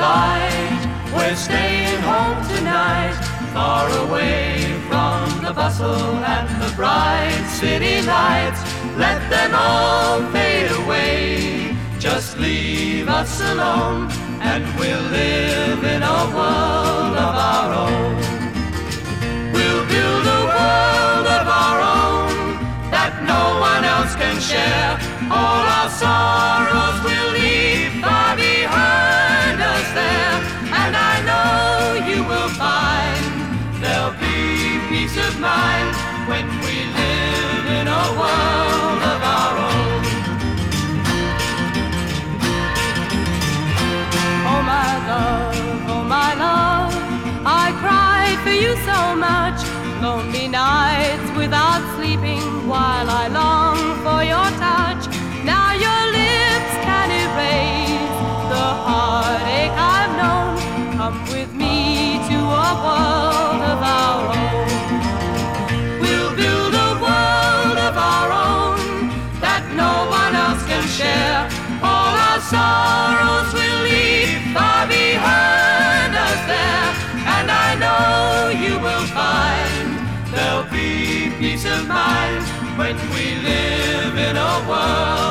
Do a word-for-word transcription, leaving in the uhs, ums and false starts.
light. We're staying home tonight, far away from the bustle and the bright city lights. Let them all fade away, just leave us alone, and we'll live in a world of our own. We'll build a world of our own that no one else can share. All our sorrows we'll leave far behind us there, and I know you will find there'll be peace of mind when we live in a world of our own. Oh my love, oh my love, I cried for you so much. Lonely nights without sleeping while I long for your touch. Now your lips can erase the heartache I've known. Come with me to a world of our own. We'll build a world of our own that no one else can share. All our sorrows we'll leave far behind us there, and I know you will find there'll be peace of mind when we live in a world